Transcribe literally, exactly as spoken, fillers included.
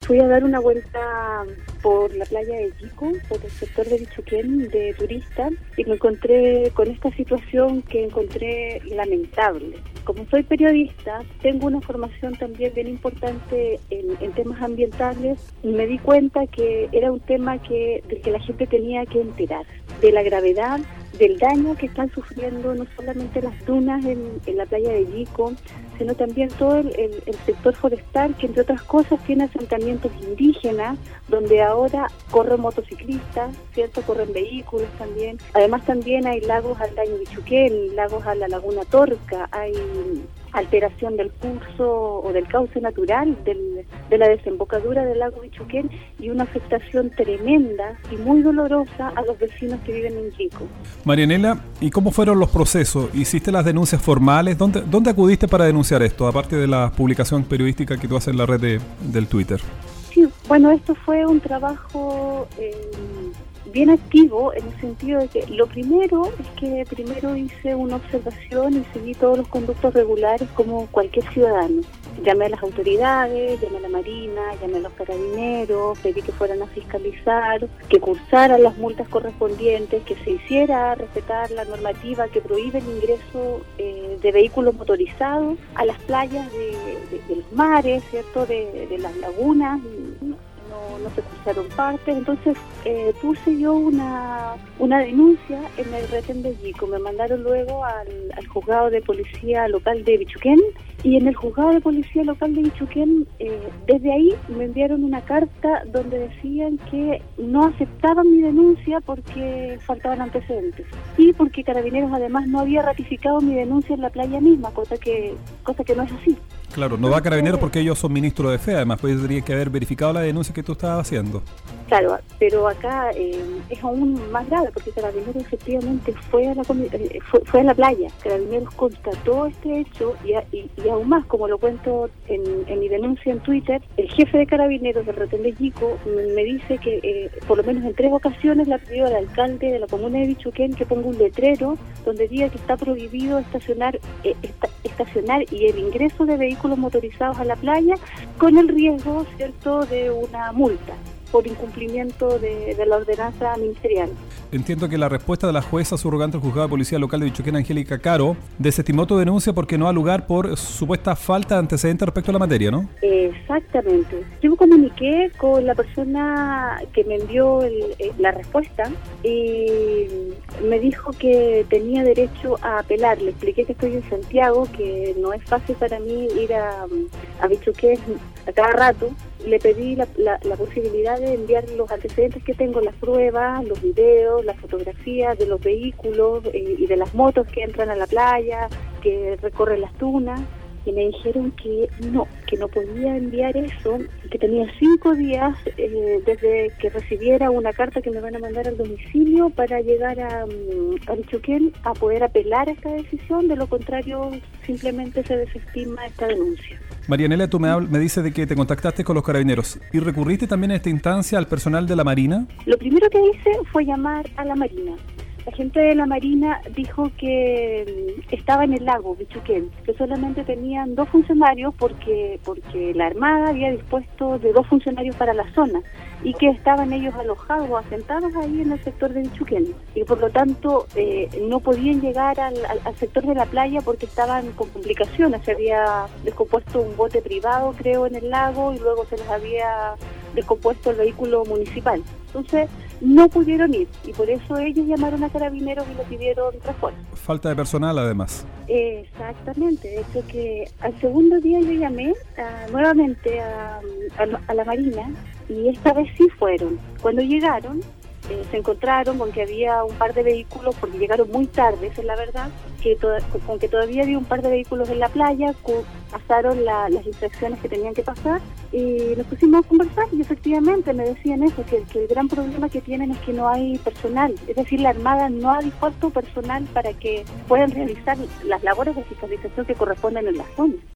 fui a dar una vuelta por la playa de Yico, por el sector de Bichuquén, de turista, y me encontré con esta situación que encontré lamentable. Como soy periodista, tengo una formación también bien importante en, en temas ambientales, y me di cuenta que era un tema que, del que la gente tenía que enterar, de la gravedad, del daño que están sufriendo no solamente las dunas en, en la playa de Yico, sino también todo el, el, el sector forestal, que entre otras cosas tiene asentamientos indígenas, donde ahora corren motociclistas, ¿cierto? Corren vehículos también. Además también hay lagos al Daño Bichuquén, lagos a la Laguna Torca, hay alteración del curso o del cauce natural del, de la desembocadura del lago Bichuquén y una afectación tremenda y muy dolorosa a los vecinos que viven en Yico. Marianela, ¿y cómo fueron los procesos? ¿Hiciste las denuncias formales? ¿Dónde, dónde acudiste para denunciar esto, aparte de la publicación periodística que tú haces en la red de, del Twitter? Sí, bueno, esto fue un trabajo eh, bien activo en el sentido de que lo primero es que primero hice una observación y seguí todos los conductos regulares como cualquier ciudadano. Llamé a las autoridades, llamé a la Marina, llamé a los carabineros, pedí que fueran a fiscalizar, que cursaran las multas correspondientes, que se hiciera respetar la normativa que prohíbe el ingreso eh, de vehículos motorizados a las playas de, de, de los mares, ¿cierto? De, de las lagunas. No, no se cursaron partes, entonces eh, puse yo una una denuncia en el retén de Yico. Me mandaron luego al, al juzgado de policía local de Bichuquén, y en el juzgado de policía local de Bichuquén, eh, desde ahí me enviaron una carta donde decían que no aceptaban mi denuncia porque faltaban antecedentes y porque Carabineros además no había ratificado mi denuncia en la playa misma, cosa que cosa que no es así. Claro, no va a Carabineros porque ellos son ministros de fe, además pues tendría que haber verificado la denuncia que tú estabas haciendo. Claro, pero acá eh, es aún más grave porque Carabineros efectivamente fue a la eh, fue, fue a la playa. Carabineros constató este hecho y, y, y aún más, como lo cuento en, en mi denuncia en Twitter, el jefe de Carabineros del retén de Yico me, me dice que eh, por lo menos en tres ocasiones le ha pedido al alcalde de la comuna de Bichuquén que ponga un letrero donde diga que está prohibido estacionar eh, esta, estacionar y el ingreso de vehículos motorizados a la playa con el riesgo, ¿cierto?, de una multa por incumplimiento de, de la ordenanza ministerial. Entiendo que la respuesta de la jueza subrogante del juzgado de policía local de Bichuquén, Angélica Caro, desestimó tu denuncia porque no da lugar por supuesta falta de antecedentes respecto a la materia, ¿no? Exactamente. Yo me comuniqué con la persona que me envió el, la respuesta y me dijo que tenía derecho a apelar. Le expliqué que estoy en Santiago, que no es fácil para mí ir a, a Bichuquén a cada rato. Le pedí la, la, la posibilidad de enviar los antecedentes que tengo, las pruebas, los videos, las fotografías de los vehículos eh, y de las motos que entran a la playa, que recorren las dunas, y me dijeron que no, que no podía enviar eso, que tenía cinco días eh, desde que recibiera una carta que me van a mandar al domicilio para llegar a, a Bichuquén a poder apelar a esta decisión, de lo contrario simplemente se desestima esta denuncia. Marianela, tú me, habl- me dices de que te contactaste con los Carabineros y recurriste también en esta instancia al personal de la Marina. Lo primero que hice fue llamar a la Marina. La gente de la Marina dijo que estaba en el lago Bichuquén, que solamente tenían dos funcionarios porque porque la Armada había dispuesto de dos funcionarios para la zona y que estaban ellos alojados o asentados ahí en el sector de Bichuquén y por lo tanto eh, no podían llegar al, al, al sector de la playa porque estaban con complicaciones. Se había descompuesto un bote privado, creo, en el lago y luego se les había descompuesto el vehículo municipal. Entonces no pudieron ir y por eso ellos llamaron a Carabineros y le pidieron refuerzo. Falta de personal además. Exactamente, de hecho que al segundo día yo llamé uh, nuevamente a, a, a la Marina y esta vez sí fueron. Cuando llegaron eh, se encontraron con que había un par de vehículos, porque llegaron muy tarde, esa es la verdad, que to- con que todavía había un par de vehículos en la playa, cu- pasaron la, las inspecciones que tenían que pasar y nos pusimos a conversar y efectivamente me decían eso, que, que el gran problema que tienen es que no hay personal, es decir, la Armada no ha dispuesto personal para que puedan realizar las labores de fiscalización que corresponden en la zona.